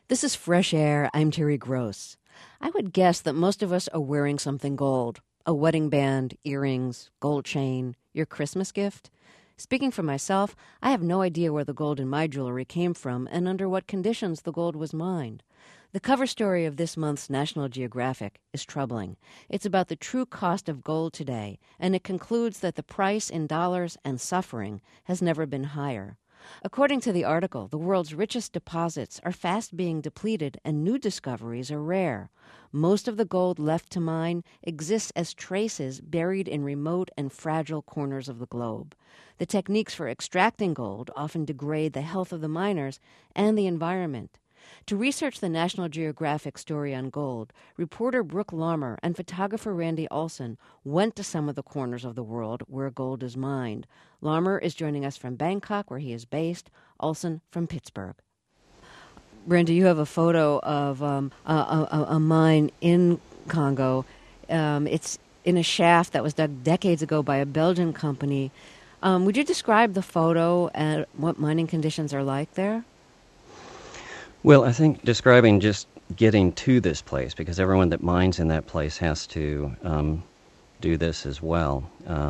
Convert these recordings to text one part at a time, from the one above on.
This is Fresh Air. I'm Terry Gross. I would guess that most of us are wearing something gold. A wedding band, earrings, gold chain, your Christmas gift. Speaking for myself, I have no idea where the gold in my jewelry came from and under what conditions the gold was mined. The cover story of this month's National Geographic is troubling. It's about the true cost of gold today, and it concludes that the price in dollars and suffering has never been higher. According to the article, the world's richest deposits are fast being depleted and new discoveries are rare. Most of the gold left to mine exists as traces buried in remote and fragile corners of the globe. The techniques for extracting gold often degrade the health of the miners and the environment. To research the National Geographic story on gold, reporter Brooke Larmer and photographer Randy Olson went to some of the corners of the world where gold is mined. Larmer is joining us from Bangkok, where he is based, Olson from Pittsburgh. Randy, you have a photo of a mine in Congo. It's in a shaft that was dug decades ago by a Belgian company. Would you describe the photo and what mining conditions are like there? Well, I think describing just getting to this place, because everyone that mines in that place has to do this as well.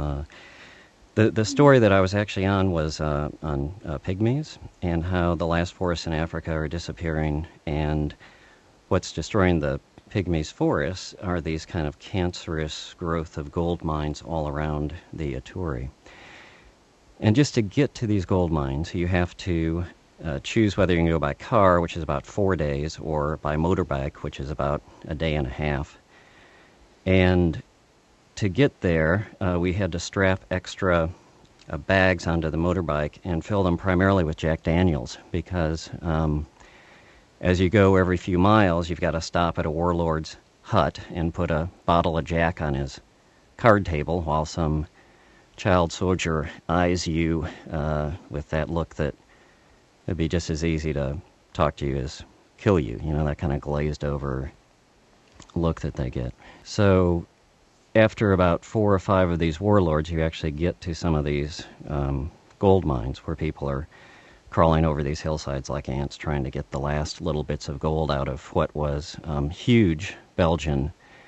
The story that I was actually on was on pygmies and how the last forests in Africa are disappearing, and what's destroying the pygmies forests are these kind of cancerous growth of gold mines all around the Ituri. And just to get to these gold mines, you have to choose whether you can go by car, which is about 4 days, or by motorbike, which is about a day and a half. And to get there, we had to strap extra bags onto the motorbike and fill them primarily with Jack Daniels, because as you go every few miles, you've got to stop at a warlord's hut and put a bottle of Jack on his card table while some child soldier eyes you with that look that it'd be just as easy to talk to you as kill you, that kind of glazed over look that they get. So after about 4 or 5 of these warlords, you actually get to some of these gold mines where people are crawling over these hillsides like ants trying to get the last little bits of gold out of what was huge Belgian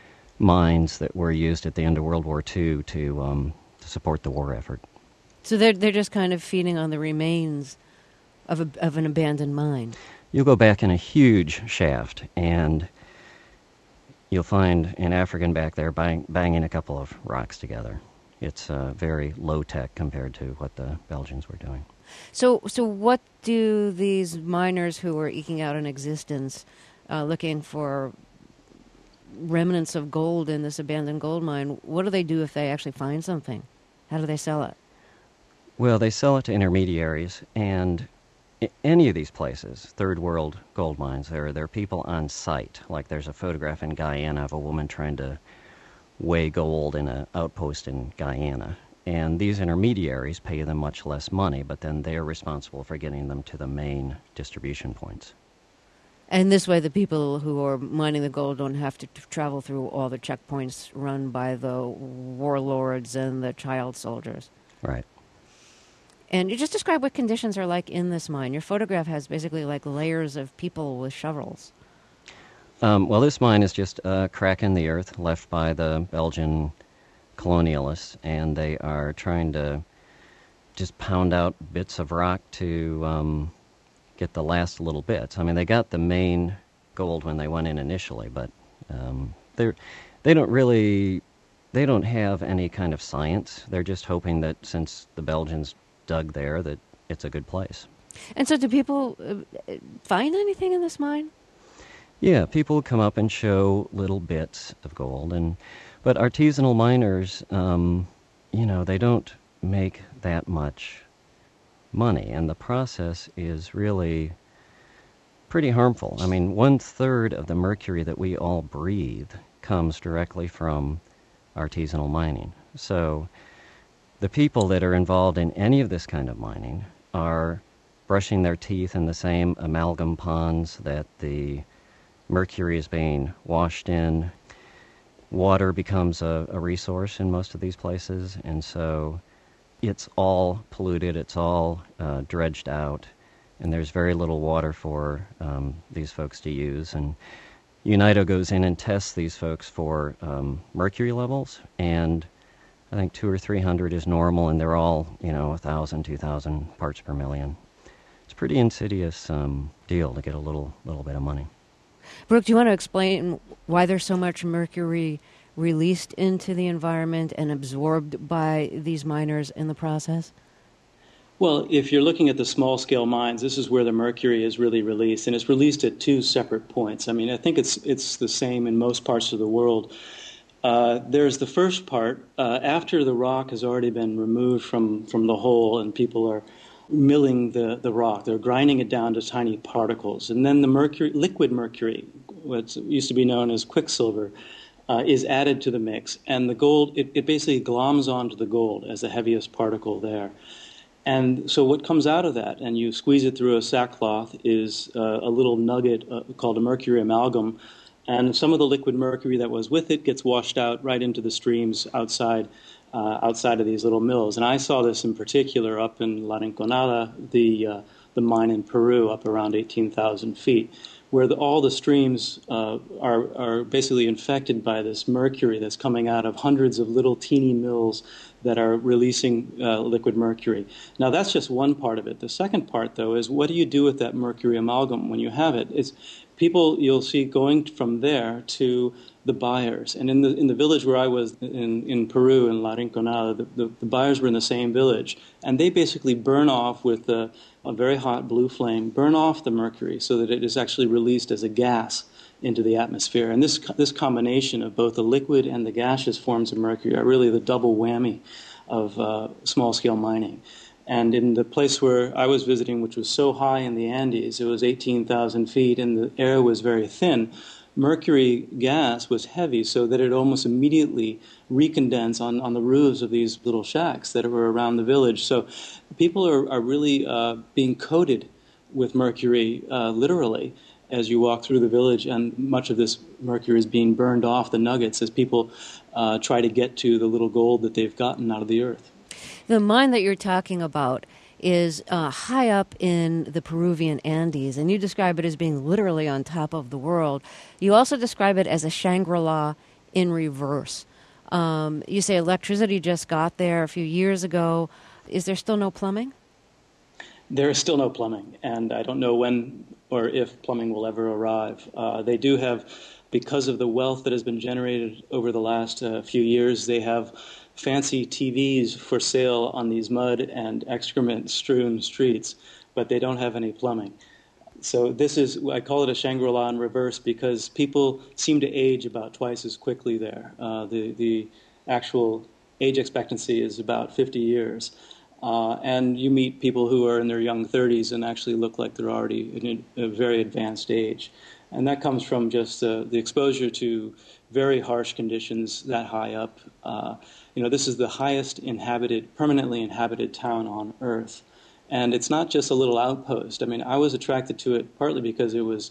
mines that were used at the end of World War II to support the war effort. So they're just kind of feeding on the remains of an abandoned mine. You'll go back in a huge shaft, and you'll find an African back there banging a couple of rocks together. It's very low-tech compared to what the Belgians were doing. So what do these miners who are eking out an existence, looking for remnants of gold in this abandoned gold mine, what do they do if they actually find something? How do they sell it? Well, they sell it to intermediaries, and any of these places, third world gold mines, there are people on site. Like there's a photograph in Guyana of a woman trying to weigh gold in an outpost in Guyana. And these intermediaries pay them much less money, but then they're responsible for getting them to the main distribution points. And this way the people who are mining the gold don't have to travel through all the checkpoints run by the warlords and the child soldiers. Right. And you just describe what conditions are like in this mine. Your photograph has basically like layers of people with shovels. Well, this mine is just a crack in the earth left by the Belgian colonialists, and they are trying to just pound out bits of rock to get the last little bits. I mean, they got the main gold when they went in initially, but they don't have any kind of science. They're just hoping that since the Belgians dug there, that it's a good place. And so do people find anything in this mine? Yeah, people come up and show little bits of gold, but artisanal miners, they don't make that much money, and the process is really pretty harmful. I mean, 1/3 of the mercury that we all breathe comes directly from artisanal mining. So the people that are involved in any of this kind of mining are brushing their teeth in the same amalgam ponds that the mercury is being washed in. Water becomes a resource in most of these places, and so it's all polluted, it's all dredged out, and there's very little water for these folks to use. And UNIDO goes in and tests these folks for mercury levels, and I think 200 or 300 is normal, and they're all, 1,000, 2,000 parts per million. It's a pretty insidious deal to get a little bit of money. Brooke, do you want to explain why there's so much mercury released into the environment and absorbed by these miners in the process? Well, if you're looking at the small-scale mines, this is where the mercury is really released, and it's released at two separate points. I mean, I think it's the same in most parts of the world. There's the first part, after the rock has already been removed from the hole and people are milling the rock. They're grinding it down to tiny particles. And then the mercury, liquid mercury, what used to be known as quicksilver, is added to the mix. And the gold, it basically gloms onto the gold as the heaviest particle there. And so what comes out of that, and you squeeze it through a sackcloth, is a little nugget called a mercury amalgam. And some of the liquid mercury that was with it gets washed out right into the streams outside of these little mills. And I saw this in particular up in La Rinconada, the mine in Peru, up around 18,000 feet, where all the streams are basically infected by this mercury that's coming out of hundreds of little teeny mills that are releasing liquid mercury. Now, that's just one part of it. The second part, though, is what do you do with that mercury amalgam when you have it? It's people you'll see going from there to the buyers. And in the village where I was in Peru, in La Rinconada, the buyers were in the same village. And they basically burn off with a very hot blue flame, burn off the mercury so that it is actually released as a gas into the atmosphere. And this combination of both the liquid and the gaseous forms of mercury are really the double whammy of small-scale mining. And in the place where I was visiting, which was so high in the Andes, it was 18,000 feet, and the air was very thin, mercury gas was heavy so that it almost immediately recondensed on the roofs of these little shacks that were around the village. So people are really being coated with mercury, literally, as you walk through the village, and much of this mercury is being burned off the nuggets as people try to get to the little gold that they've gotten out of the earth. The mine that you're talking about is high up in the Peruvian Andes, and you describe it as being literally on top of the world. You also describe it as a Shangri-La in reverse. You say electricity just got there a few years ago. Is there still no plumbing? There is still no plumbing, and I don't know when or if plumbing will ever arrive. They do have, because of the wealth that has been generated over the last few years, they have fancy TVs for sale on these mud and excrement-strewn streets, but they don't have any plumbing. So I call it a Shangri-La in reverse because people seem to age about twice as quickly there. The actual age expectancy is about 50 years. And you meet people who are in their young 30s and actually look like they're already in a very advanced age. And that comes from just the exposure to very harsh conditions that high up. This is the highest permanently inhabited town on Earth. And it's not just a little outpost. I mean, I was attracted to it partly because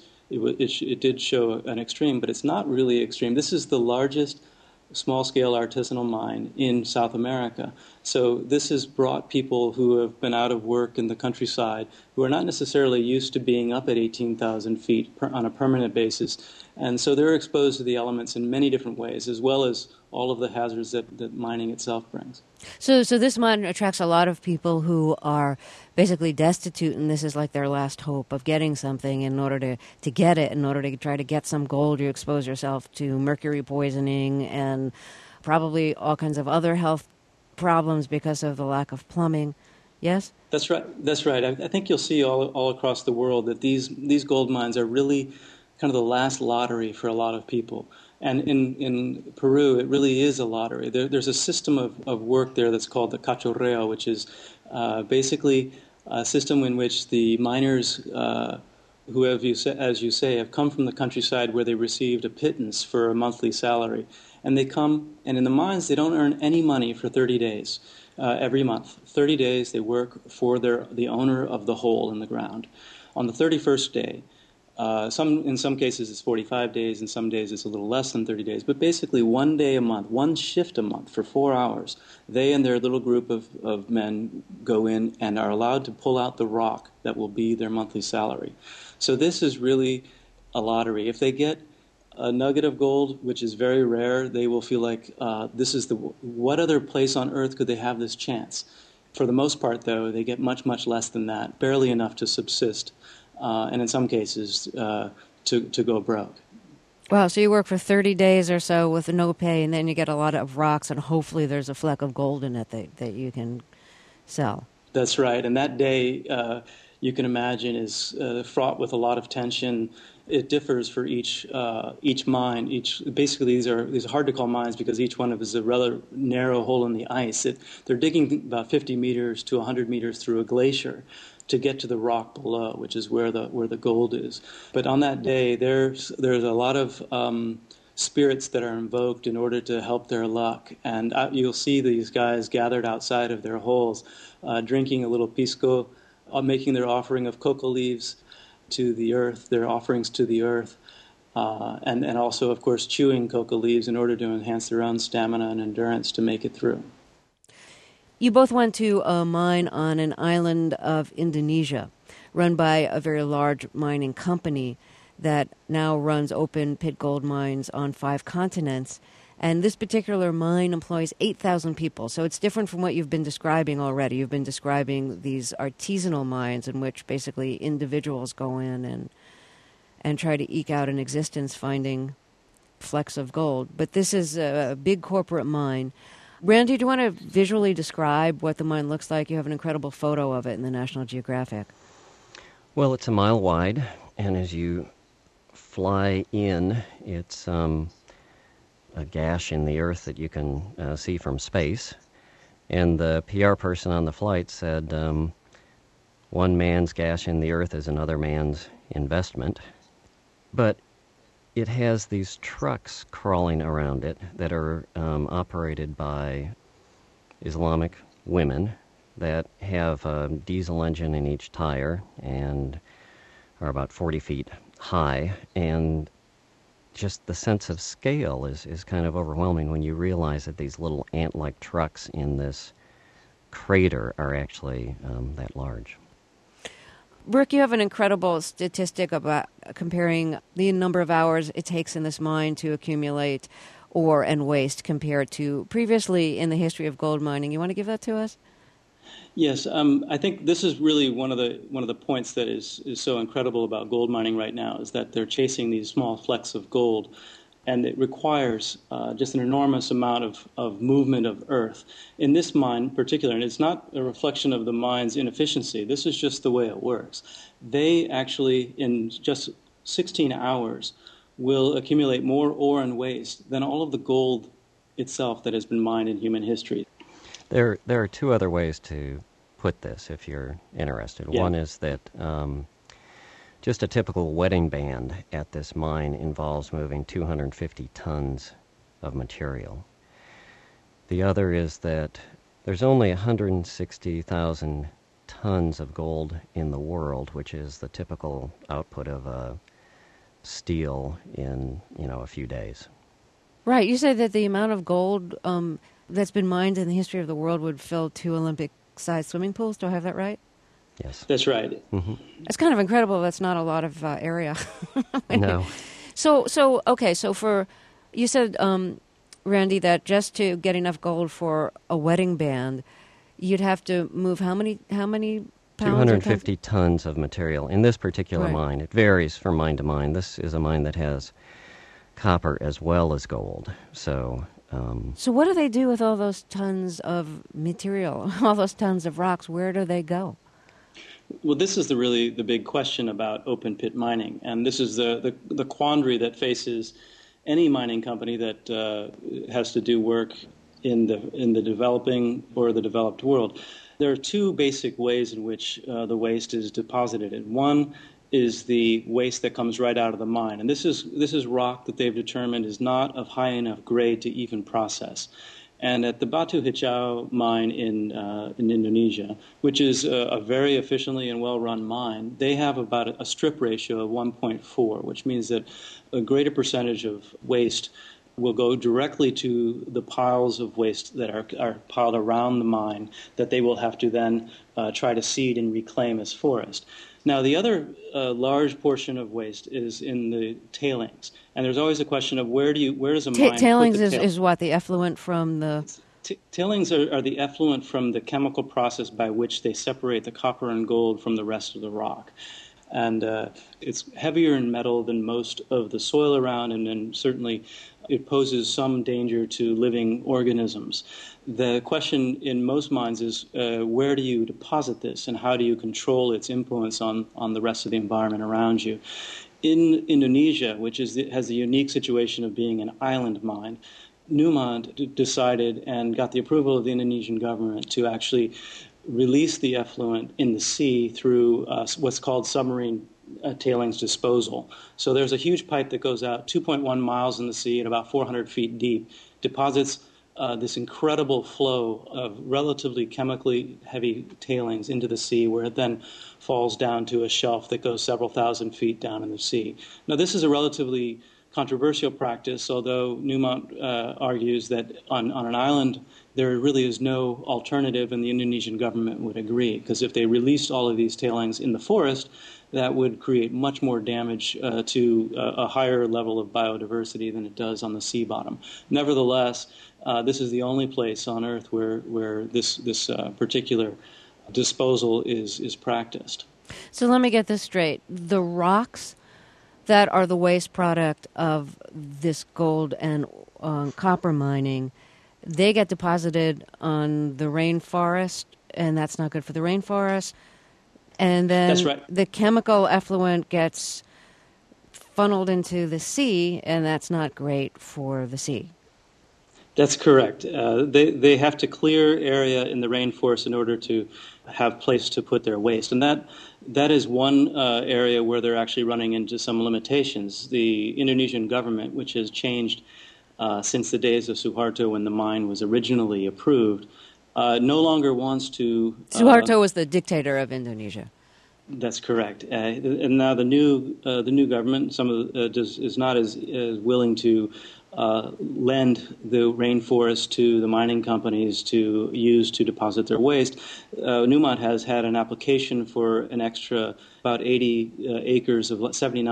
it did show an extreme, but it's not really extreme. This is the largest small-scale artisanal mine in South America. So this has brought people who have been out of work in the countryside, who are not necessarily used to being up at 18,000 feet on a permanent basis. And so they're exposed to the elements in many different ways, as well as all of the hazards that mining itself brings. So this mine attracts a lot of people who are basically destitute, and this is like their last hope of getting something. In order to get it, in order to try to get some gold, you expose yourself to mercury poisoning and probably all kinds of other health problems because of the lack of plumbing. Yes? That's right. I think you'll see all across the world that these gold mines are really kind of the last lottery for a lot of people. And in Peru, it really is a lottery. There's a system of work there that's called the cachorreo, which is basically a system in which the miners who have, as you say, have come from the countryside where they received a pittance for a monthly salary. And they come, and in the mines, they don't earn any money for 30 days every month. 30 days they work for the owner of the hole in the ground. On the 31st day, In some cases it's 45 days, in some days it's a little less than 30 days, but basically 1 day a month, one shift a month for 4 hours, they and their little group of men go in and are allowed to pull out the rock that will be their monthly salary. So this is really a lottery. If they get a nugget of gold, which is very rare, they will feel like what other place on earth could they have this chance? For the most part, though, they get much, much less than that, barely enough to subsist. And in some cases, to go broke. Wow, so you work for 30 days or so with no pay, and then you get a lot of rocks, and hopefully there's a fleck of gold in it that you can sell. That's right. And that day, you can imagine, is fraught with a lot of tension. It differs for each mine. Basically, these are hard to call mines because each one of is a rather narrow hole in the ice. They're digging about 50 meters to 100 meters through a glacier to get to the rock below, which is where the gold is. But on that day, there's a lot of spirits that are invoked in order to help their luck. And you'll see these guys gathered outside of their holes, drinking a little pisco, making their offering of coca leaves to the earth, their offerings to the earth, and also, of course, chewing coca leaves in order to enhance their own stamina and endurance to make it through. You both went to a mine on an island of Indonesia, run by a very large mining company that now runs open pit gold mines on 5 continents. And this particular mine employs 8,000 people. So it's different from what you've been describing already. You've been describing these artisanal mines in which basically individuals go in and try to eke out an existence finding flecks of gold. But this is a big corporate mine. Randy, do you want to visually describe what the mine looks like? You have an incredible photo of it in the National Geographic. Well, it's a mile wide, and as you fly in, it's a gash in the earth that you can see from space. And the PR person on the flight said, one man's gash in the earth is another man's investment. But it has these trucks crawling around it that are operated by Islamic women that have a diesel engine in each tire and are about 40 feet high. And just the sense of scale is kind of overwhelming when you realize that these little ant-like trucks in this crater are actually that large. Rick, you have an incredible statistic about comparing the number of hours it takes in this mine to accumulate ore and waste compared to previously in the history of gold mining. You want to give that to us? Yes, I think this is really one of the points that is so incredible about gold mining right now, is that they're chasing these small flecks of gold, and it requires just an enormous amount of movement of earth. In this mine in particular, and it's not a reflection of the mine's inefficiency, this is just the way it works. They actually, in just 16 hours, will accumulate more ore and waste than all of the gold itself that has been mined in human history. There are 2 other ways to put this, if you're interested. Yeah. One is that just a typical wedding band at this mine involves moving 250 tons of material. The other is that there's only 160,000 tons of gold in the world, which is the typical output of a steel in, a few days. Right. You say that the amount of gold that's been mined in the history of the world would fill 2 Olympic-sized swimming pools. Do I have that right? Yes. That's right. Mm-hmm. It's kind of incredible. That's not a lot of area. No. So for, you said, Randy, that just to get enough gold for a wedding band, you'd have to move how many pounds? 250 tons of material in this particular mine. It varies from mine to mine. This is a mine that has copper as well as gold. So what do they do with all those tons of material, all those tons of rocks? Where do they go? Well, this is really the big question about open pit mining, and this is the quandary that faces any mining company that has to do work in the developing or the developed world. There are 2 basic ways in which the waste is deposited. And one is the waste that comes right out of the mine, and this is rock that they've determined is not of high enough grade to even process. And at the Batu Hijau mine in Indonesia, which is a very efficiently and well-run mine, they have about a strip ratio of 1.4, which means that a greater percentage of waste will go directly to the piles of waste that are piled around the mine that they will have to then try to seed and reclaim as forest. Now, the other large portion of waste is in the tailings, and there's always a question of where does a mine tailings put the is what, the effluent from the... Tailings are the effluent from the chemical process by which they separate the copper and gold from the rest of the rock. And it's heavier in metal than most of the soil around, and then certainly it poses some danger to living organisms. The question in most mines is where do you deposit this, and how do you control its influence on the rest of the environment around you? In Indonesia, which has the unique situation of being an island mine, Newmont decided and got the approval of the Indonesian government to actually release the effluent in the sea through what's called submarine tailings disposal. So there's a huge pipe that goes out 2.1 miles in the sea at about 400 feet deep, deposits this incredible flow of relatively chemically heavy tailings into the sea, where it then falls down to a shelf that goes several thousand feet down in the sea. Now, this is a relatively controversial practice, although Newmont argues that on an island there really is no alternative, and the Indonesian government would agree, because if they released all of these tailings in the forest, that would create much more damage to a higher level of biodiversity than it does on the sea bottom. Nevertheless, this is the only place on Earth where this particular disposal is practiced. So let me get this straight. The rocks that are the waste product of this gold and copper mining, they get deposited on the rainforest, and that's not good for the rainforest. And then that's right. The chemical effluent gets funneled into the sea, and that's not great for the sea. That's correct. They have to clear area in the rainforest in order to have place to put their waste. And that is one area where they're actually running into some limitations. The Indonesian government, which has changed since the days of Suharto when the mine was originally approved, no longer wants to... Suharto was the dictator of Indonesia. That's correct. And now the new government is not as willing to lend the rainforest to the mining companies to use to deposit their waste. Newmont has had an application for an extra about 79 acres of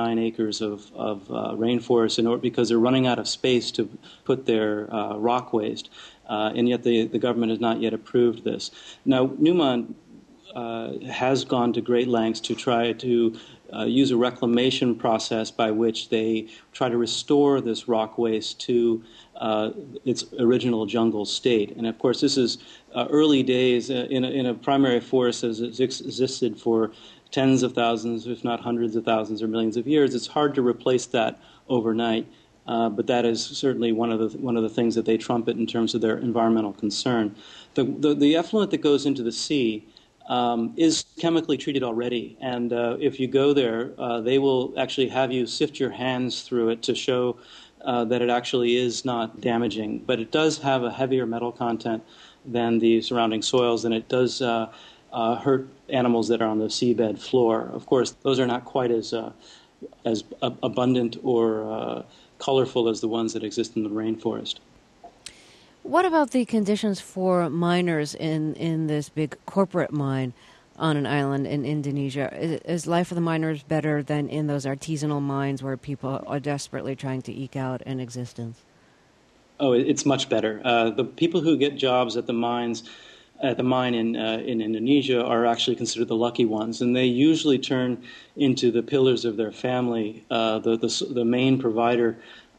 rainforest because they're running out of space to put their rock waste. And yet the government has not yet approved this. Now, Newmont has gone to great lengths to try to use a reclamation process by which they try to restore this rock waste to its original jungle state. And of course, this is early days in a primary forest that has existed for tens of thousands, if not hundreds of thousands or millions of years. It's hard to replace that overnight. But that is certainly one of the things that they trumpet in terms of their environmental concern. The effluent that goes into the sea is chemically treated already, and if you go there, they will actually have you sift your hands through it to show that it actually is not damaging. But it does have a heavier metal content than the surrounding soils, and it does hurt animals that are on the seabed floor. Of course, those are not quite as abundant or colorful as the ones that exist in the rainforest. What about the conditions for miners in this big corporate mine on an island in Indonesia? Is life for the miners better than in those artisanal mines where people are desperately trying to eke out an existence? Oh, it's much better. The people who get jobs at the mine in Indonesia are actually considered the lucky ones, and they usually turn into the pillars of their family, the main provider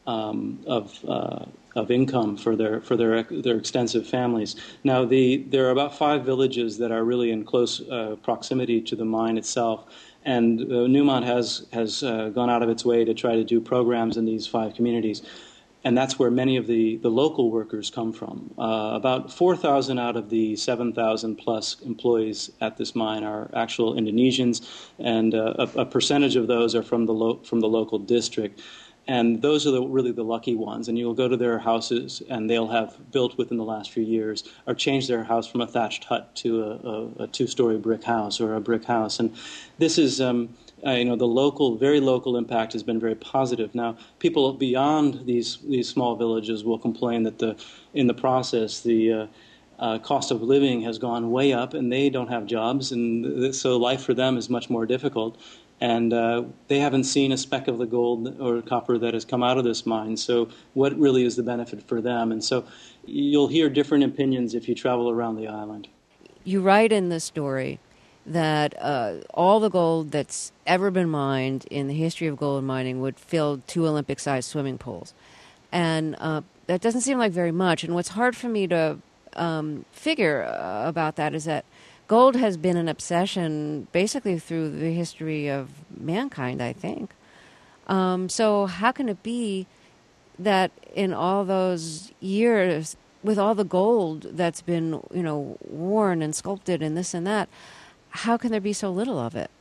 of income for their extensive families. Now, there are about 5 villages that are really in close proximity to the mine itself, and Newmont has gone out of its way to try to do programs in these 5 communities. And that's where many of the local workers come from. About 4,000 out of the 7,000 plus employees at this mine are actual Indonesians, and a percentage of those are from the local district. And those are really the lucky ones. And you'll go to their houses, and they'll have built within the last few years or changed their house from a thatched hut to a two-story brick house or a brick house. And this is, the very local impact has been very positive. Now, people beyond these small villages will complain that in the process, the cost of living has gone way up, and they don't have jobs, and so life for them is much more difficult. And they haven't seen a speck of the gold or copper that has come out of this mine. So what really is the benefit for them? And so you'll hear different opinions if you travel around the island. You write in the story that all the gold that's ever been mined in the history of gold mining would fill 2 Olympic-sized swimming pools. And that doesn't seem like very much. And what's hard for me to figure about that is that gold has been an obsession basically through the history of mankind, I think. So how can it be that in all those years, with all the gold that's been, worn and sculpted and this and that, how can there be so little of it?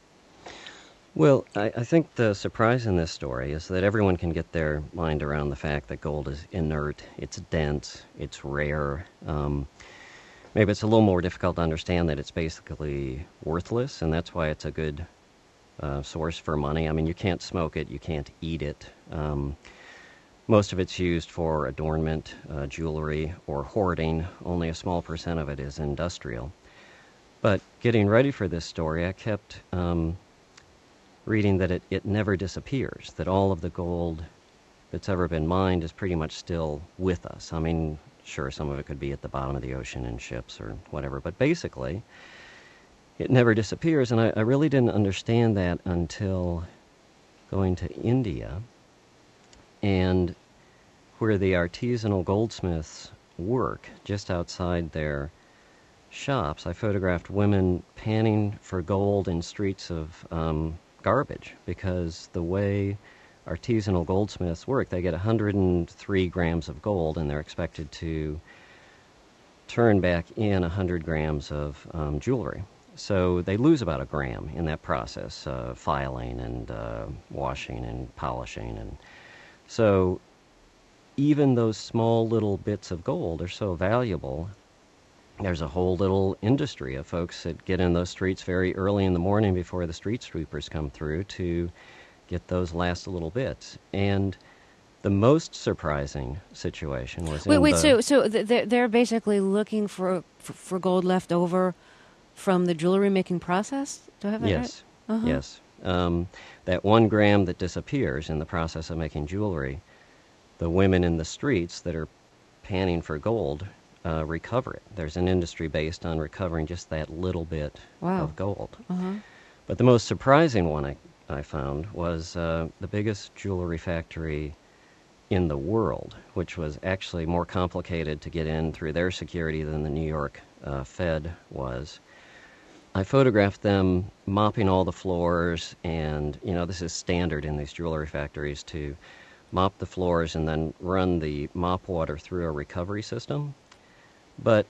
Well, I think the surprise in this story is that everyone can get their mind around the fact that gold is inert, it's dense, it's rare. Maybe it's a little more difficult to understand that it's basically worthless, and that's why it's a good source for money. I mean, you can't smoke it, you can't eat it. Most of it's used for adornment, jewelry, or hoarding. Only a small percent of it is industrial. But getting ready for this story, I kept reading that it never disappears, that all of the gold that's ever been mined is pretty much still with us. I mean, sure, some of it could be at the bottom of the ocean in ships or whatever, but basically, it never disappears, and I really didn't understand that until going to India, and where the artisanal goldsmiths work, just outside their shops, I photographed women panning for gold in streets of garbage, because the way artisanal goldsmiths work, they get 103 grams of gold, and they're expected to turn back in 100 grams of jewelry. So they lose about a gram in that process, filing and washing and polishing. And so even those small little bits of gold are so valuable. There's a whole little industry of folks that get in those streets very early in the morning before the street sweepers come through to get those last little bits. And the most surprising situation was so they're basically looking for gold left over from the jewelry making process? Do I have that yes, right? Uh-huh. Yes. That 1 gram that disappears in the process of making jewelry, the women in the streets that are panning for gold recover it. There's an industry based on recovering just that little bit of gold. Uh-huh. But the most surprising one I found was the biggest jewelry factory in the world, which was actually more complicated to get in through their security than the New York Fed was. I photographed them mopping all the floors, and, this is standard in these jewelry factories to mop the floors and then run the mop water through a recovery system. But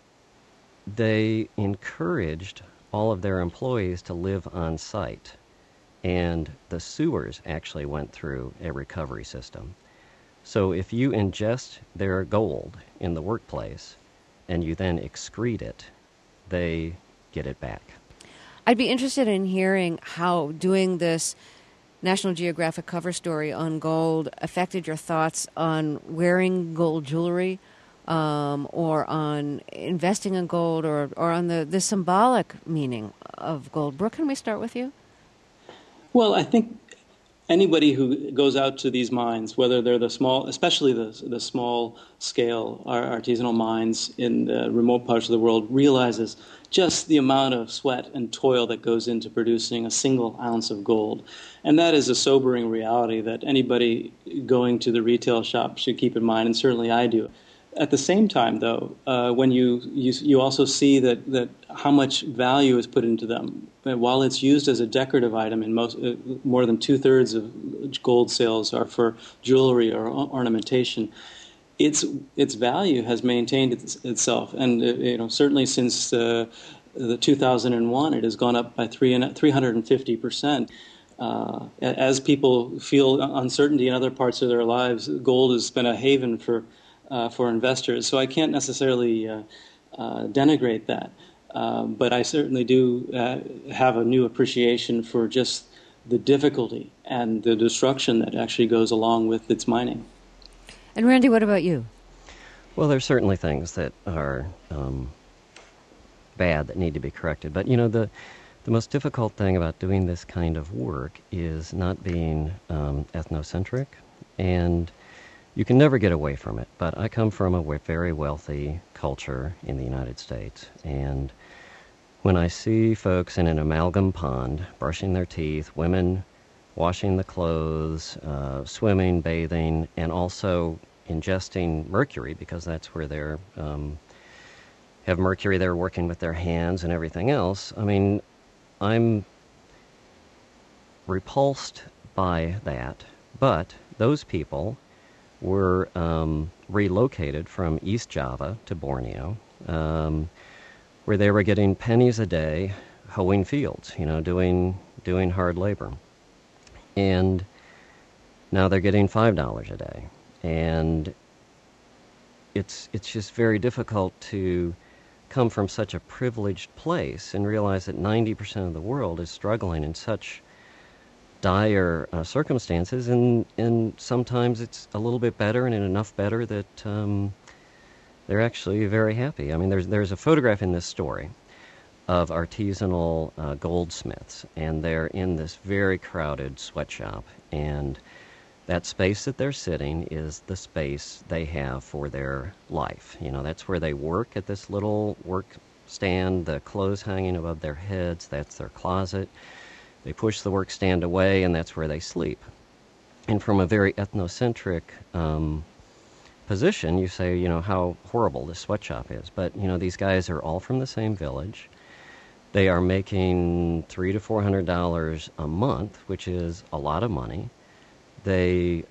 they encouraged all of their employees to live on site, and the sewers actually went through a recovery system. So if you ingest their gold in the workplace and you then excrete it, they get it back. I'd be interested in hearing how doing this National Geographic cover story on gold affected your thoughts on wearing gold jewelry, or on investing in gold, or on the symbolic meaning of gold. Brooke, can we start with you? Well, I think anybody who goes out to these mines, whether they're the small, especially the small-scale artisanal mines in the remote parts of the world, realizes just the amount of sweat and toil that goes into producing a single ounce of gold. And that is a sobering reality that anybody going to the retail shop should keep in mind, and certainly I do. At the same time, though, when you also see that how much value is put into them, while it's used as a decorative item, in more than 2/3 of gold sales are for jewelry or ornamentation, its value has maintained itself, and certainly since the 2001, it has gone up by 350%. As people feel uncertainty in other parts of their lives, gold has been a haven for investors. So I can't necessarily denigrate that. But I certainly do have a new appreciation for just the difficulty and the destruction that actually goes along with its mining. And Randy, what about you? Well, there's certainly things that are bad that need to be corrected. But, the most difficult thing about doing this kind of work is not being ethnocentric, and you can never get away from it. But I come from a very wealthy culture in the United States, and when I see folks in an amalgam pond brushing their teeth, women washing the clothes, swimming, bathing, and also ingesting mercury, because that's where they're have mercury, they're working with their hands and everything else. I mean, I'm repulsed by that, but those people were relocated from East Java to Borneo, where they were getting pennies a day hoeing fields, doing hard labor. And now they're getting $5 a day. And it's just very difficult to come from such a privileged place and realize that 90% of the world is struggling in such dire circumstances, and sometimes it's a little bit better and enough better that they're actually very happy. I mean, there's a photograph in this story of artisanal goldsmiths, and they're in this very crowded sweatshop, and that space that they're sitting is the space they have for their life. That's where they work, at this little work stand, the clothes hanging above their heads, that's their closet. They push the work stand away, and that's where they sleep. And from a very ethnocentric position, you say, how horrible this sweatshop is. But, these guys are all from the same village. They are making $300 to $400 a month, which is a lot of money. They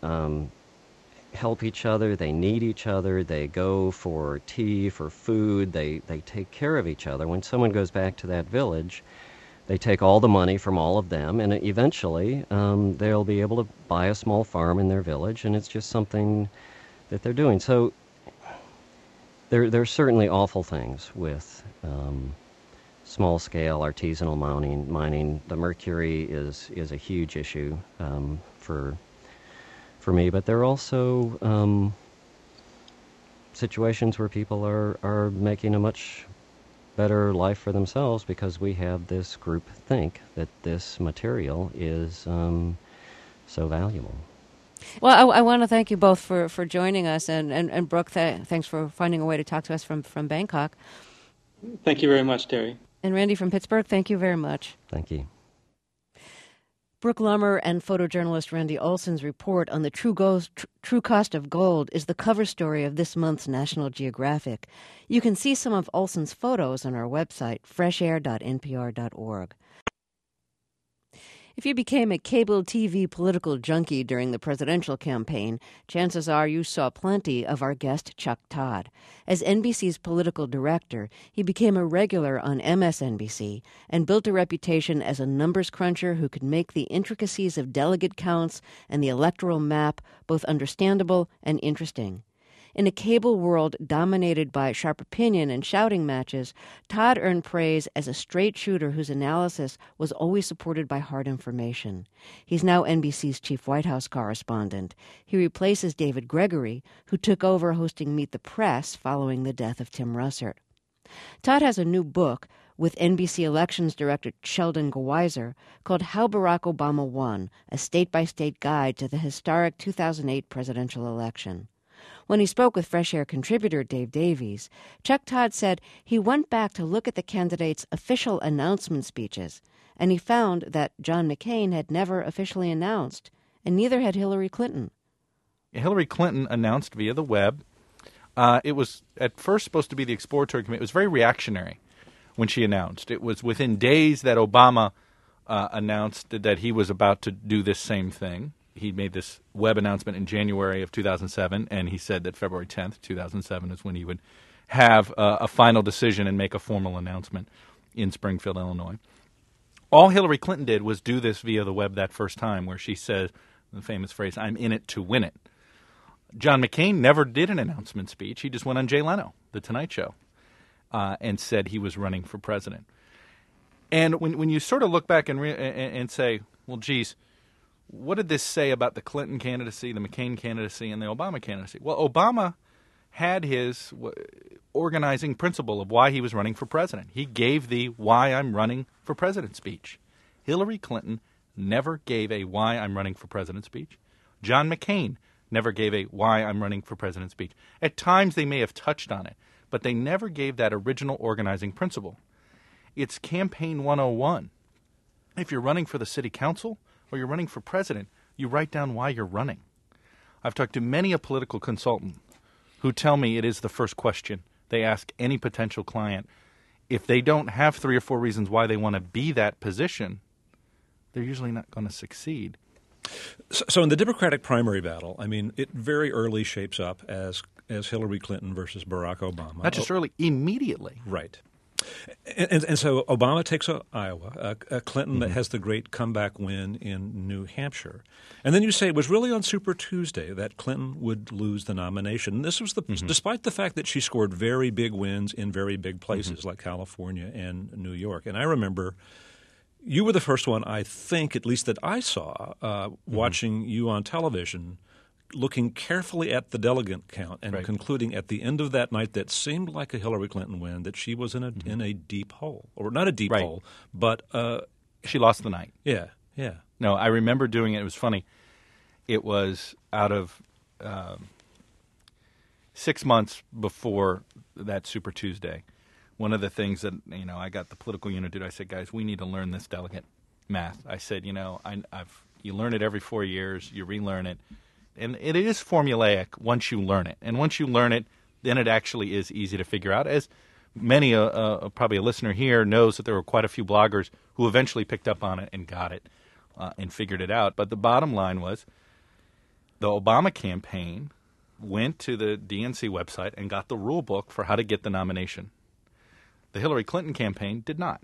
help each other. They need each other. They go for tea, for food. They take care of each other. When someone goes back to that village, they take all the money from all of them, and eventually they'll be able to buy a small farm in their village, and it's just something that they're doing. So there's certainly awful things with small-scale artisanal mining. The mercury is a huge issue for me, but there are also situations where people are making a much better life for themselves because we have this group think that this material is so valuable. Well, I want to thank you both for joining us, and Brooke, thanks for finding a way to talk to us from Bangkok. Thank you very much, Terry. And Randy from Pittsburgh, thank you very much. Thank you. Brooke Lummer and photojournalist Randy Olson's report on the true cost of gold is the cover story of this month's National Geographic. You can see some of Olson's photos on our website, freshair.npr.org. If you became a cable TV political junkie during the presidential campaign, chances are you saw plenty of our guest Chuck Todd. As NBC's political director, he became a regular on MSNBC and built a reputation as a numbers cruncher who could make the intricacies of delegate counts and the electoral map both understandable and interesting. In a cable world dominated by sharp opinion and shouting matches, Todd earned praise as a straight shooter whose analysis was always supported by hard information. He's now NBC's chief White House correspondent. He replaces David Gregory, who took over hosting Meet the Press following the death of Tim Russert. Todd has a new book with NBC Elections Director Sheldon Gweiser called How Barack Obama Won, a state-by-state guide to the historic 2008 presidential election. When he spoke with Fresh Air contributor Dave Davies, Chuck Todd said he went back to look at the candidates' official announcement speeches, and he found that John McCain had never officially announced, and neither had Hillary Clinton. Hillary Clinton announced via the web. It was at first supposed to be the exploratory committee. It was very reactionary when she announced. It was within days that Obama announced that he was about to do this same thing. He made this web announcement in January of 2007, and he said that February 10th, 2007 is when he would have a final decision and make a formal announcement in Springfield, Illinois. All Hillary Clinton did was do this via the web that first time, where she says the famous phrase, "I'm in it to win it." John McCain never did an announcement speech. He just went on Jay Leno, The Tonight Show, and said he was running for president. And when you sort of look back and say, well, geez, what did this say about the Clinton candidacy, the McCain candidacy, and the Obama candidacy? Well, Obama had his organizing principle of why he was running for president. He gave the why I'm running for president speech. Hillary Clinton never gave a why I'm running for president speech. John McCain never gave a why I'm running for president speech. At times they may have touched on it, but they never gave that original organizing principle. It's campaign 101. If you're running for the city council or you're running for president, you write down why you're running. I've talked to many a political consultant who tell me it is the first question they ask any potential client. If they don't have 3 or 4 reasons why they want to be that position, they're usually not going to succeed. So in the Democratic primary battle, I mean, it very early shapes up as Hillary Clinton versus Barack Obama. Not just early, immediately. Right. And so Obama takes Iowa. Clinton has the great comeback win in New Hampshire. And then you say it was really on Super Tuesday that Clinton would lose the nomination. And this was despite the fact that she scored very big wins in very big places like California and New York. And I remember you were the first one, I think, at least that I saw, watching you on television, looking carefully at the delegate count and concluding at the end of that night that seemed like a Hillary Clinton win that she was in a deep hole. Or not a deep hole, but she lost the night. Yeah. No, I remember doing it. It was funny. It was out of 6 months before that Super Tuesday. One of the things that, I got the political unit to do, I said, guys, we need to learn this delegate math. I said, you learn it every 4 years, you relearn it. And it is formulaic once you learn it. And once you learn it, then it actually is easy to figure out. As many, probably a listener here knows that there were quite a few bloggers who eventually picked up on it and got it and figured it out. But the bottom line was the Obama campaign went to the DNC website and got the rule book for how to get the nomination. The Hillary Clinton campaign did not.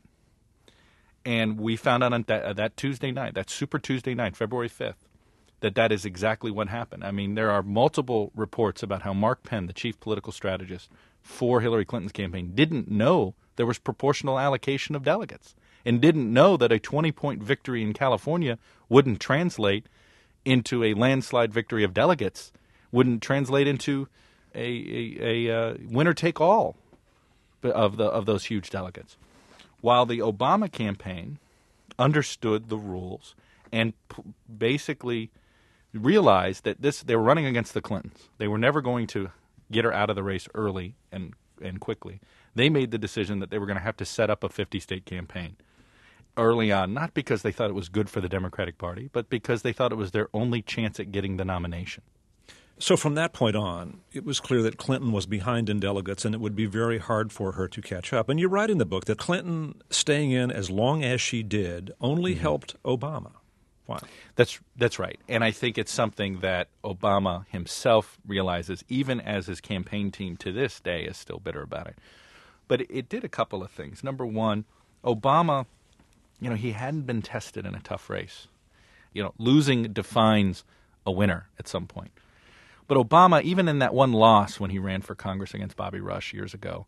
And we found out on that Tuesday night, that Super Tuesday night, February 5th, that is exactly what happened. I mean, there are multiple reports about how Mark Penn, the chief political strategist for Hillary Clinton's campaign, didn't know there was proportional allocation of delegates and didn't know that a 20-point victory in California wouldn't translate into a landslide victory of delegates, wouldn't translate into a winner-take-all of those huge delegates. While the Obama campaign understood the rules and basically realized that they were running against the Clintons. They were never going to get her out of the race early and quickly. They made the decision that they were going to have to set up a 50-state campaign early on, not because they thought it was good for the Democratic Party, but because they thought it was their only chance at getting the nomination. So from that point on, it was clear that Clinton was behind in delegates and it would be very hard for her to catch up. And you write in the book that Clinton staying in as long as she did only helped Obama. Why? That's right. And I think it's something that Obama himself realizes, even as his campaign team to this day is still bitter about it. But it did a couple of things. Number one, Obama, he hadn't been tested in a tough race. Losing defines a winner at some point. But Obama, even in that one loss when he ran for Congress against Bobby Rush years ago,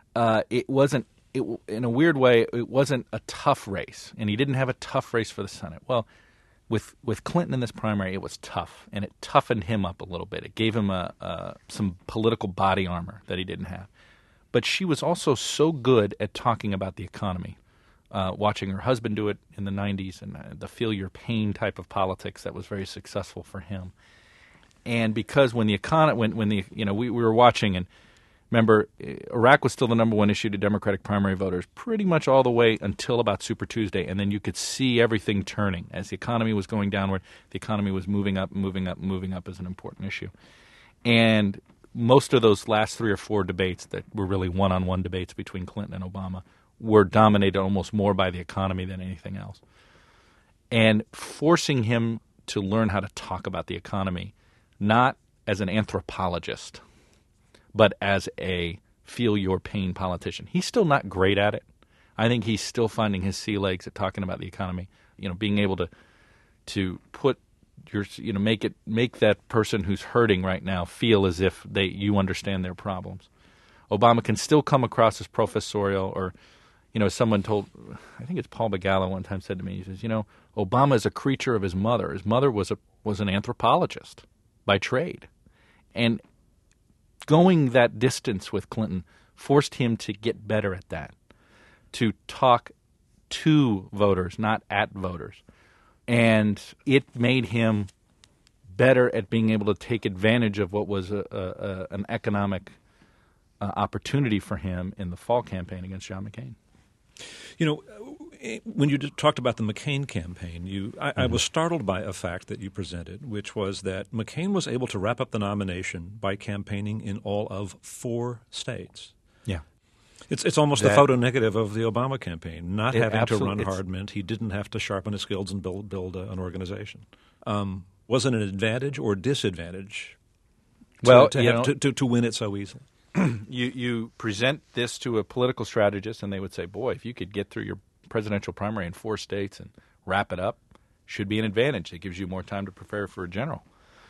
in a weird way, it wasn't a tough race. And he didn't have a tough race for the Senate. Well, with Clinton in this primary, it was tough, and it toughened him up a little bit. It gave him some political body armor that he didn't have. But she was also so good at talking about the economy, watching her husband do it in the 90s, and the feel your pain type of politics that was very successful for him. And because when the economy, we were watching, and remember, Iraq was still the number one issue to Democratic primary voters pretty much all the way until about Super Tuesday. And then you could see everything turning. As the economy was going downward, the economy was moving up as an important issue. And most of those last 3 or 4 debates that were really one-on-one debates between Clinton and Obama were dominated almost more by the economy than anything else. And forcing him to learn how to talk about the economy, not as an anthropologist, but as a feel-your-pain politician. He's still not great at it. I think he's still finding his sea legs at talking about the economy. Being able to put make that person who's hurting right now feel as if you understand their problems. Obama can still come across as professorial, or someone told, I think it's Paul Begala one time said to me, he says, Obama is a creature of his mother. His mother was an anthropologist by trade, and going that distance with Clinton forced him to get better at that, to talk to voters, not at voters. And it made him better at being able to take advantage of what was an economic opportunity for him in the fall campaign against John McCain. When you talked about the McCain campaign, I was startled by a fact that you presented, which was that McCain was able to wrap up the nomination by campaigning in all of 4 states. Yeah. It's almost the photo negative of the Obama campaign. Not having to run hard meant he didn't have to sharpen his skills and build an organization. Was it an advantage or disadvantage to win it so easily? You present this to a political strategist, and they would say, boy, if you could get through your presidential primary in 4 states and wrap it up, should be an advantage. It gives you more time to prepare for a general.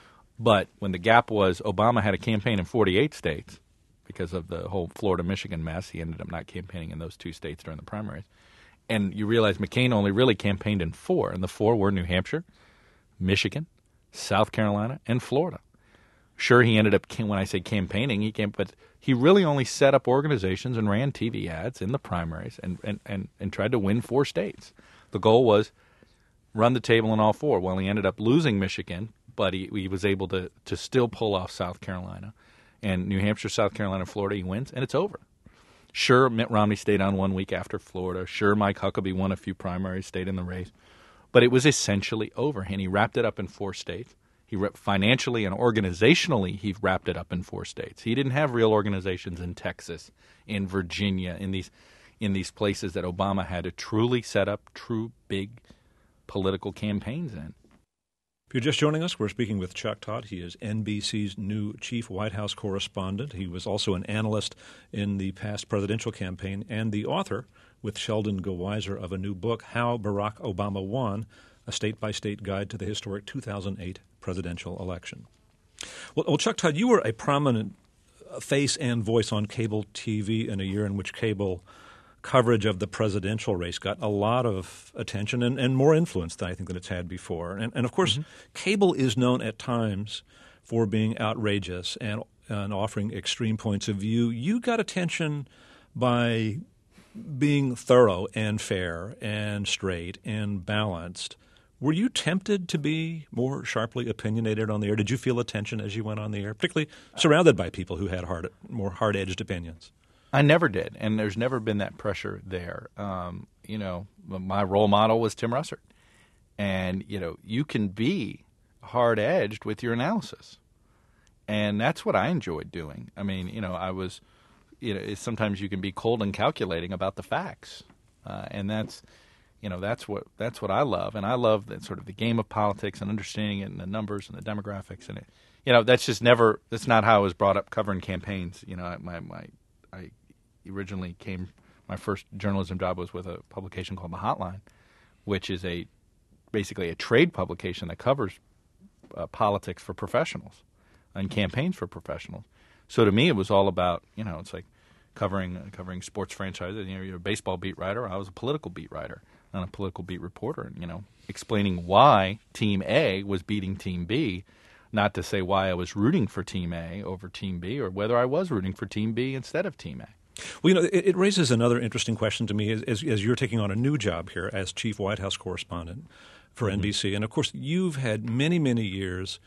But when the gap was Obama had a campaign in 48 states, because of the whole Florida-Michigan mess, he ended up not campaigning in those 2 states during the primaries. And you realize McCain only really campaigned in 4, and the 4 were New Hampshire, Michigan, South Carolina, and Florida. Sure, he ended up, when I say campaigning, but he really only set up organizations and ran TV ads in the primaries and tried to win 4 states. The goal was run the table in all 4. Well, he ended up losing Michigan, but he was able to still pull off South Carolina. And New Hampshire, South Carolina, Florida, he wins, and it's over. Sure, Mitt Romney stayed on 1 week after Florida. Sure, Mike Huckabee won a few primaries, stayed in the race. But it was essentially over, and he wrapped it up in 4 states. Financially and organizationally, he wrapped it up in 4 states. He didn't have real organizations in Texas, in Virginia, in these places that Obama had to truly set up true big political campaigns in. If you're just joining us, we're speaking with Chuck Todd. He is NBC's new chief White House correspondent. He was also an analyst in the past presidential campaign and the author, with Sheldon Geweiser, of a new book, How Barack Obama Won, a state-by-state guide to the historic 2008 presidential election. Well, Chuck Todd, you were a prominent face and voice on cable TV in a year in which cable coverage of the presidential race got a lot of attention and more influence than I think than it's had before. And of course, cable is known at times for being outrageous and offering extreme points of view. You got attention by being thorough and fair and straight and balanced. Were you tempted to be more sharply opinionated on the air? Did you feel a tension as you went on the air, particularly surrounded by people who had more hard-edged opinions? I never did, and there's never been that pressure there. My role model was Tim Russert. And, you can be hard-edged with your analysis. And that's what I enjoyed doing. I mean, I was, sometimes you can be cold and calculating about the facts. And that's what I love. And I love that sort of the game of politics and understanding it and the numbers and the demographics. And that's not how I was brought up covering campaigns. I originally my first journalism job was with a publication called The Hotline, which is basically a trade publication that covers politics for professionals and campaigns for professionals. So to me, it was all about, it's like covering sports franchises. You're a baseball beat writer. I was a political beat writer and a political beat reporter, and, explaining why Team A was beating Team B, not to say why I was rooting for Team A over Team B or whether I was rooting for Team B instead of Team A. Well, it raises another interesting question to me as you're taking on a new job here as chief White House correspondent for NBC. And, of course, you've had many, many years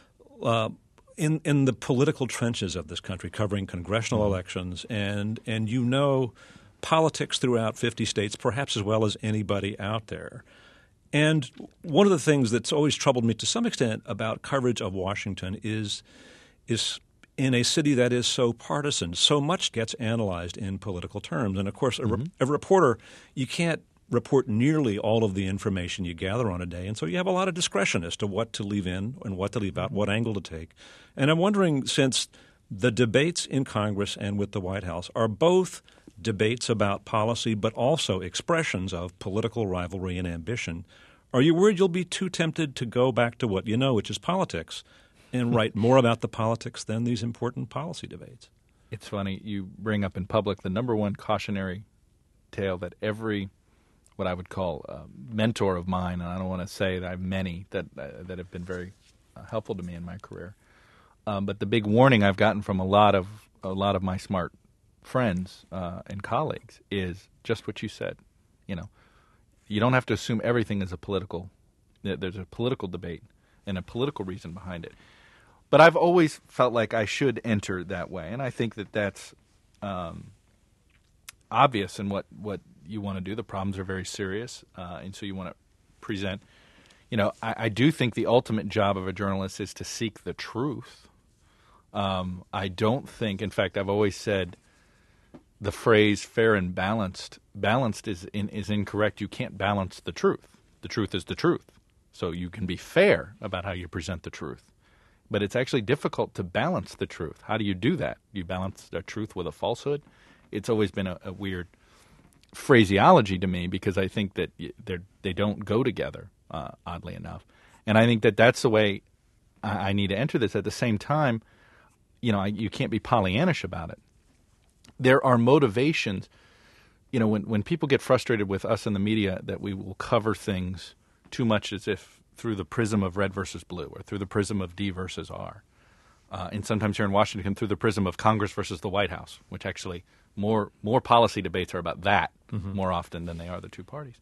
in the political trenches of this country covering congressional elections, and politics throughout 50 states, perhaps as well as anybody out there. And one of the things that's always troubled me to some extent about coverage of Washington is in a city that is so partisan, so much gets analyzed in political terms. And, of course, a reporter, you can't report nearly all of the information you gather on a day. And so you have a lot of discretion as to what to leave in and what to leave out, what angle to take. And I'm wondering, since the debates in Congress and with the White House are both debates about policy, but also expressions of political rivalry and ambition. Are you worried you'll be too tempted to go back to what you know, which is politics, and write more about the politics than these important policy debates? It's funny, you bring up in public the number one cautionary tale that every, what I would call mentor of mine, and I don't want to say that I have many that have been very helpful to me in my career, but the big warning I've gotten from a lot of my smart friends and colleagues is just what you said. You don't have to assume everything is there's a political debate and a political reason behind it. But I've always felt like I should enter that way, and I think that that's obvious in what you want to do. The problems are very serious, and so you want to present. I do think the ultimate job of a journalist is to seek the truth. I don't think, in fact, I've always said the phrase fair and balanced is incorrect. You can't balance the truth. The truth is the truth. So you can be fair about how you present the truth. But it's actually difficult to balance the truth. How do you do that? You balance the truth with a falsehood? It's always been a weird phraseology to me because I think that they don't go together, oddly enough. And I think that that's the way I need to enter this. At the same time, you can't be Pollyannish about it. There are motivations. When people get frustrated with us in the media that we will cover things too much as if through the prism of red versus blue or through the prism of D versus R. And sometimes here in Washington through the prism of Congress versus the White House, which actually more policy debates are about that more often than they are the two parties.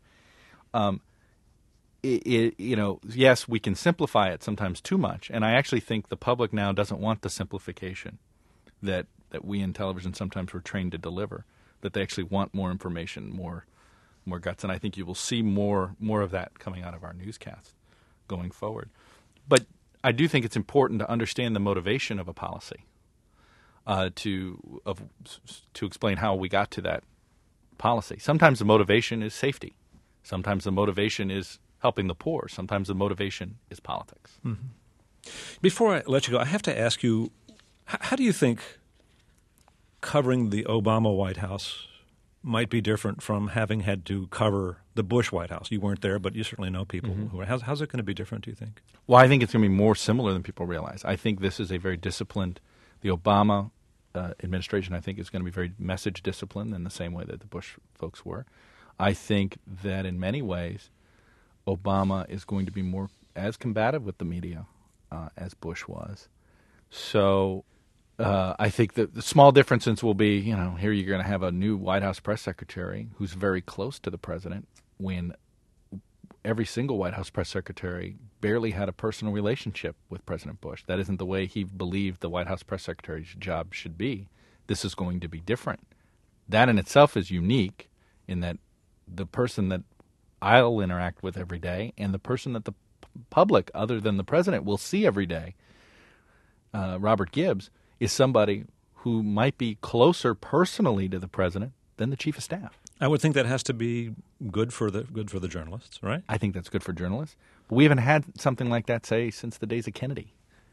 Yes, we can simplify it sometimes too much, and I actually think the public now doesn't want the simplification that we in television sometimes were trained to deliver, that they actually want more information, more guts, and I think you will see more of that coming out of our newscasts going forward. But I do think it's important to understand the motivation of a policy, to explain how we got to that policy. Sometimes the motivation is safety. Sometimes the motivation is helping the poor. Sometimes the motivation is politics. Mm-hmm. Before I let you go, I have to ask you, how do you think covering the Obama White House might be different from having had to cover the Bush White House? You weren't there, but you certainly know people who are. How's it going to be different, do you think? Well, I think it's going to be more similar than people realize. I think this is a very disciplined – the Obama administration, I think, is going to be very message disciplined in the same way that the Bush folks were. I think that in many ways Obama is going to be more as combative with the media as Bush was. So I think that the small differences will be, here you're going to have a new White House press secretary who's very close to the president when every single White House press secretary barely had a personal relationship with President Bush. That isn't the way he believed the White House press secretary's job should be. This is going to be different. That in itself is unique in that the person that I'll interact with every day and the person that the public, other than the president, will see every day, Robert Gibbs, is somebody who might be closer personally to the president than the chief of staff. I would think that has to be good for the journalists, right? I think that's good for journalists. But we haven't had something like that, say, since the days of Kennedy.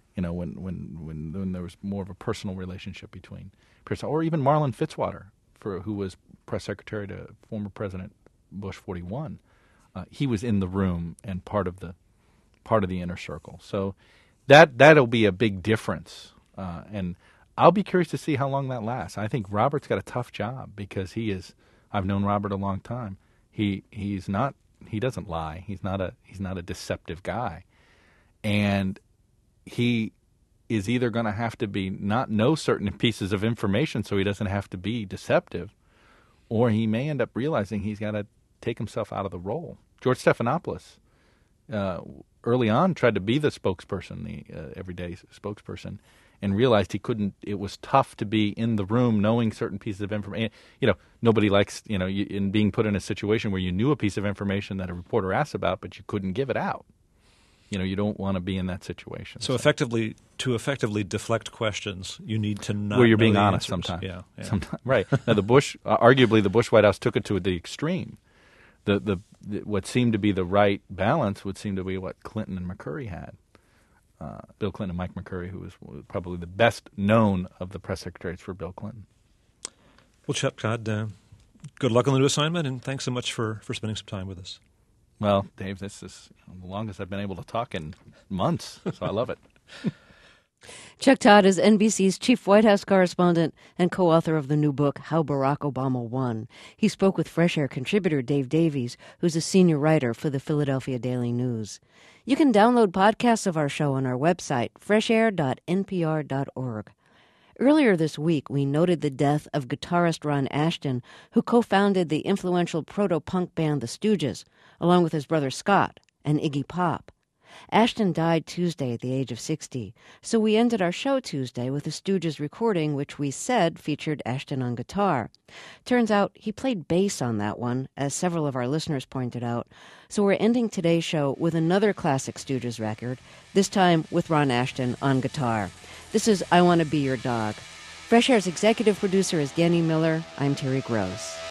When there was more of a personal relationship between, or even Marlon Fitzwater, who was press secretary to former President Bush 41. He was in the room and part of the inner circle. So that'll be a big difference. And I'll be curious to see how long that lasts. I think Robert's got a tough job because I've known Robert a long time. He doesn't lie. He's not a deceptive guy. And he is either going to have to not know certain pieces of information so he doesn't have to be deceptive, or he may end up realizing he's got to take himself out of the role. George Stephanopoulos early on tried to be the spokesperson, the everyday spokesperson, and realized he couldn't. It was tough to be in the room knowing certain pieces of information. Nobody likes, in being put in a situation where you knew a piece of information that a reporter asked about, but you couldn't give it out. You don't want to be in that situation. So to effectively deflect questions, you need to not where you're being know the honest answers. sometimes. Yeah. Sometimes, right. Now arguably the Bush White House took it to the extreme. The what seemed to be the right balance would seem to be what Clinton and McCurry had. Bill Clinton and Mike McCurry, who was probably the best known of the press secretaries for Bill Clinton. Well, Chuck Todd, good luck on the new assignment, and thanks so much for spending some time with us. Well, Dave, this is the longest I've been able to talk in months, so I love it. Chuck Todd is NBC's chief White House correspondent and co-author of the new book, How Barack Obama Won. He spoke with Fresh Air contributor Dave Davies, who's a senior writer for the Philadelphia Daily News. You can download podcasts of our show on our website, freshair.npr.org. Earlier this week, we noted the death of guitarist Ron Asheton, who co-founded the influential proto-punk band The Stooges, along with his brother Scott and Iggy Pop. Asheton died Tuesday at the age of 60, so we ended our show Tuesday with a Stooges recording which we said featured Asheton on guitar. Turns out he played bass on that one, as several of our listeners pointed out, so we're ending today's show with another classic Stooges record, this time with Ron Asheton on guitar. This is I Want to Be Your Dog. Fresh Air's executive producer is Danny Miller. I'm Terry Gross.